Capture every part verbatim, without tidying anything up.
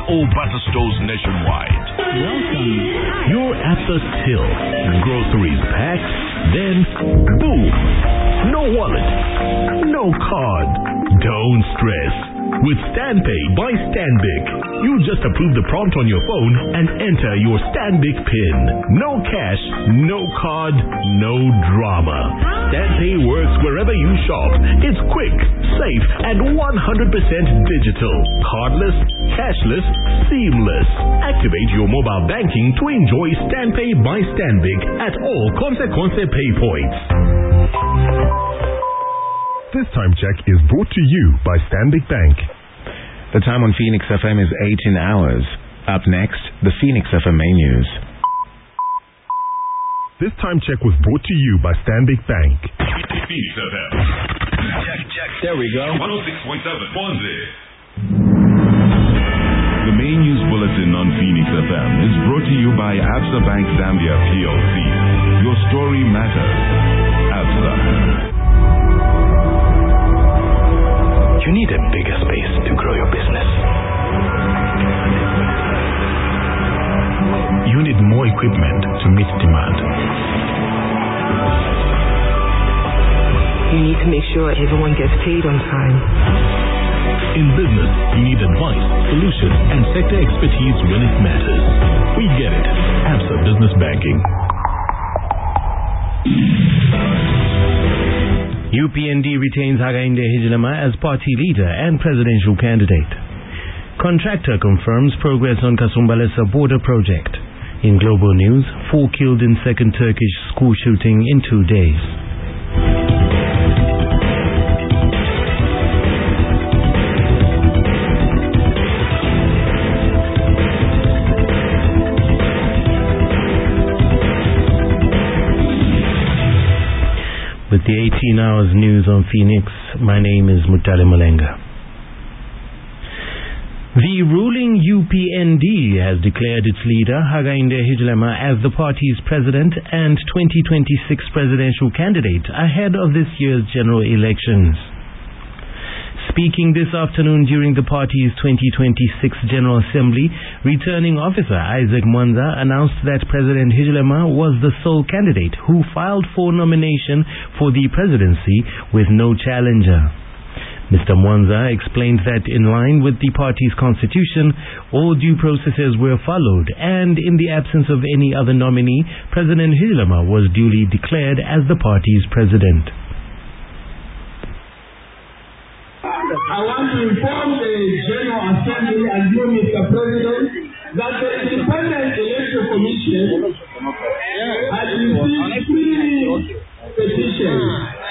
all butter stores nationwide. Welcome. You're at the till. Groceries packed, then boom. No wallet, no card. Don't stress. With StanPay by Stanbic, you just approve the prompt on your phone and enter your Stanbic PIN. No cash, no card, no drama. StanPay works wherever you shop. It's quick, safe, and one hundred percent digital. Cardless, cashless, seamless. Activate your mobile banking to enjoy StanPay by Stanbic at all Consequence Pay points. This time check is brought to you by Stanbic Bank. The time on Phoenix F M is eighteen hours. Up next, the Phoenix F M main news. This time check was brought to you by Stanbic Bank. Phoenix F M. Check, check. There we go. one oh six point seven. Ponzi. The main news bulletin on Phoenix F M is brought to you by Absa Bank Zambia P L C. Your story matters. Absa. You need a bigger space to grow your business. You need more equipment to meet demand. You need to make sure everyone gets paid on time. In business, you need advice, solutions, and sector expertise when it matters. We get it. Absa Business Banking. U P N D retains Hakainde Hichilema as party leader and presidential candidate. Contractor confirms progress on Kasumbalesa border project. In global news, four killed in second Turkish school shooting in two days. With the eighteen hours news on Phoenix, my name is Mutale Malenga. The ruling U P N D has declared its leader, Hakainde Hichilema, as the party's president and twenty twenty-six presidential candidate ahead of this year's general elections. Speaking this afternoon during the party's twenty twenty-six General Assembly, returning officer Isaac Mwanza announced that President Hichilema was the sole candidate who filed for nomination for the presidency with no challenger. Mister Mwanza explained that in line with the party's constitution, all due processes were followed, and in the absence of any other nominee, President Hichilema was duly declared as the party's president. I want to inform the General Assembly and you, Mister President, that the Independent Electoral Commission has received three petitions.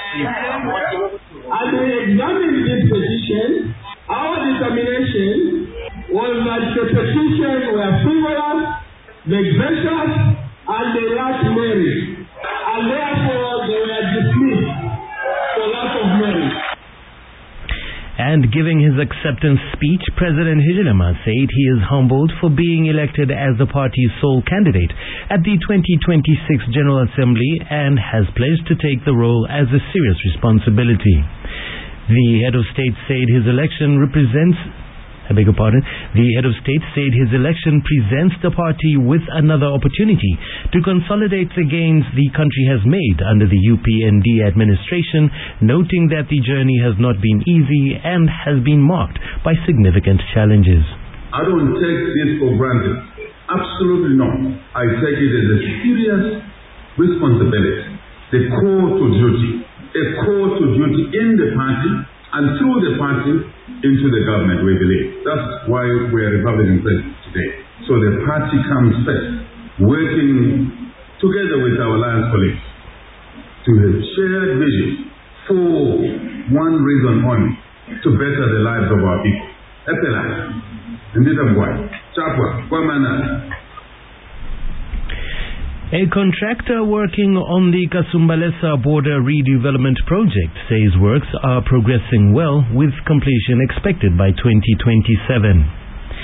As we examined this petition, our determination was that the petitions were frivolous, vexatious, and they lacked merit. And therefore they were dismissed for lack of merit. And giving his acceptance speech, President Hichilema said he is humbled for being elected as the party's sole candidate at the twenty twenty-six General Assembly and has pledged to take the role as a serious responsibility. The head of state said his election represents I beg your pardon, the head of state said his election presents the party with another opportunity to consolidate the gains the country has made under the U P N D administration, noting that the journey has not been easy and has been marked by significant challenges. I don't take this for granted. Absolutely not. I take it as a serious responsibility, the call to duty, a call to duty in the party and through the party into the government, we believe. That's why we are Republican president today. So the party comes first, working together with our alliance colleagues to have shared vision for one reason only, to better the lives of our people. That's the life. And this is why. Chapwa, Kwamana. A contractor working on the Kasumbalesa border redevelopment project says works are progressing well with completion expected by twenty twenty-seven.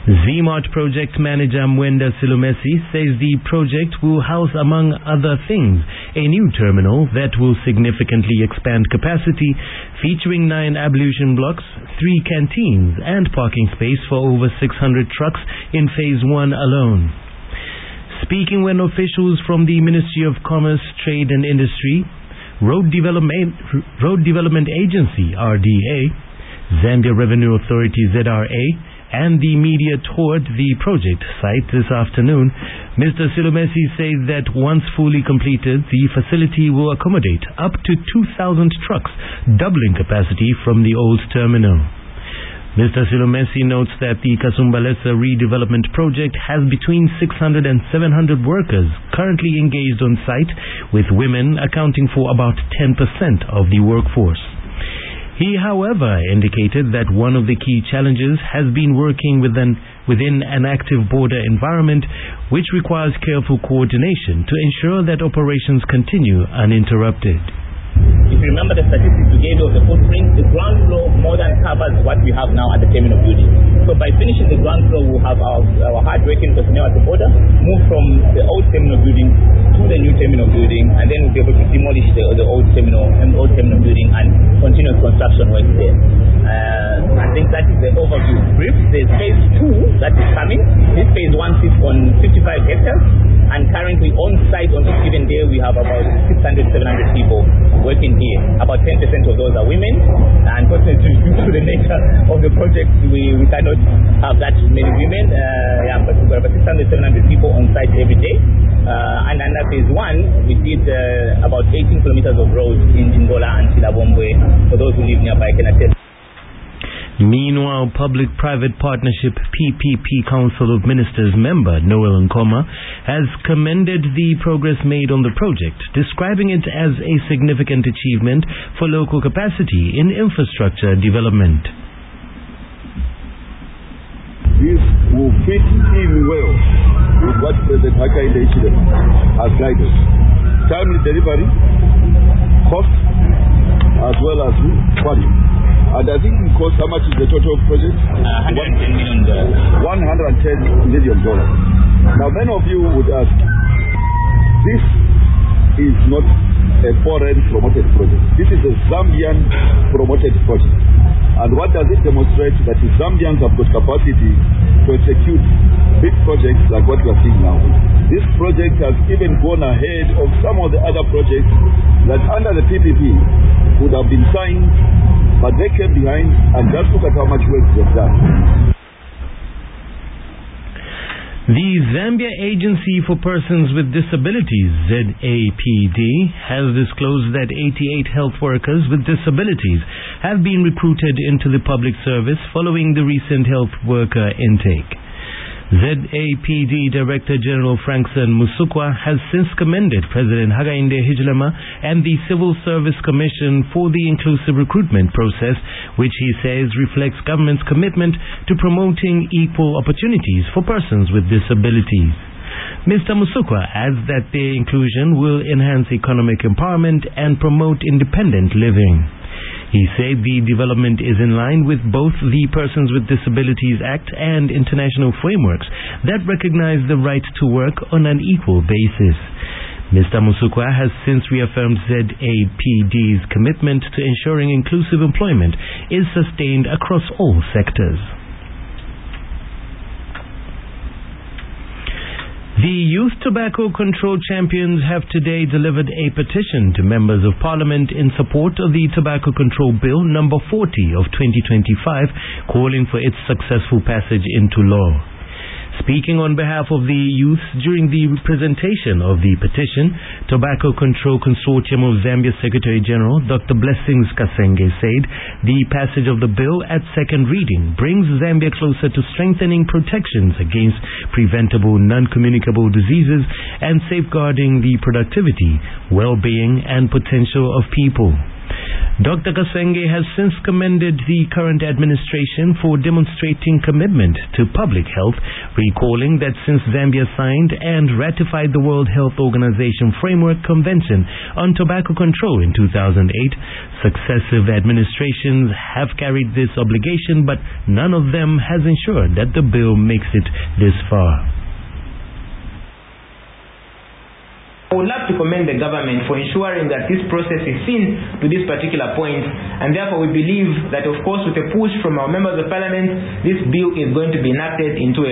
Z-Mart project manager Mwenda Silumesi says the project will house, among other things, a new terminal that will significantly expand capacity, featuring nine ablution blocks, three canteens, and parking space for over six hundred trucks in phase one alone. Speaking when officials from the Ministry of Commerce, Trade and Industry, Road Development, Road Development Agency, R D A, Zambia Revenue Authority, Z R A, and the media toured the project site this afternoon, Mister Silumesi said that once fully completed, the facility will accommodate up to two thousand trucks, doubling capacity from the old terminal. Mister Silumesi notes that the Kasumbalesa redevelopment project has between six hundred and seven hundred workers currently engaged on site, with women accounting for about ten percent of the workforce. He, however, indicated that one of the key challenges has been working within, within an active border environment, which requires careful coordination to ensure that operations continue uninterrupted. If you remember the statistics we gave you of the footprint, the ground floor more than covers what we have now at the terminal building. So by finishing the ground floor, we'll have our, our hard-working personnel at the border move from the old terminal building to the new terminal building, and then we'll be able to demolish the, the old terminal and old terminal building and continue construction work there. Uh, I think that is the overview. Brief. There's phase two that is coming. This phase one sits on fifty-five hectares, and currently on site on this given day we have about six hundred, seven hundred people working here. About ten percent of those are women, and unfortunately due to the nature of the project we, we cannot have that many women. Uh, yeah, but we've got about six hundred, seven hundred people on site every day. Uh, and under phase one, we did uh, about eighteen kilometers of roads in Ngola and Silabombwe. For those who live nearby can attest. Meanwhile, Public-Private Partnership P P P Council of Ministers member Noel Nkoma has commended the progress made on the project, describing it as a significant achievement for local capacity in infrastructure development. This will fit in well with what President Hakainde Hichilema has guided. Timely delivery, cost, as well as quality. And I think it cost, how much is the total project? Uh, one hundred ten million dollars. one hundred ten million dollars. Now, many of you would ask, this is not a foreign promoted project. This is a Zambian promoted project. And what does it demonstrate? That the Zambians have got capacity to execute big projects like what we are seeing now. This project has even gone ahead of some of the other projects that under the P P P would have been signed, but they came behind, and just look at how much work they've done. The Zambia Agency for Persons with Disabilities, Z A P D, has disclosed that eighty-eight health workers with disabilities have been recruited into the public service following the recent health worker intake. Z A P D Director General Frankson Musukwa has since commended President Hakainde Hichilema and the Civil Service Commission for the inclusive recruitment process, which he says reflects government's commitment to promoting equal opportunities for persons with disabilities. Mister Musukwa adds that their inclusion will enhance economic empowerment and promote independent living. He said the development is in line with both the Persons with Disabilities Act and international frameworks that recognize the right to work on an equal basis. Mister Musukwa has since reaffirmed Z A P D's commitment to ensuring inclusive employment is sustained across all sectors. The Youth Tobacco Control Champions have today delivered a petition to members of Parliament in support of the Tobacco Control Bill number forty of twenty twenty-five, calling for its successful passage into law. Speaking on behalf of the youth during the presentation of the petition, Tobacco Control Consortium of Zambia Secretary General Doctor Blessings Kasenge said the passage of the bill at second reading brings Zambia closer to strengthening protections against preventable non-communicable diseases and safeguarding the productivity, well-being and potential of people. Doctor Kasenge has since commended the current administration for demonstrating commitment to public health, recalling that since Zambia signed and ratified the World Health Organization Framework Convention on Tobacco Control in two thousand eight, successive administrations have carried this obligation, but none of them has ensured that the bill makes it this far. I would love to commend the government for ensuring that this process is seen to this particular point, and therefore we believe that, of course, with a push from our members of parliament, this bill is going to be enacted into a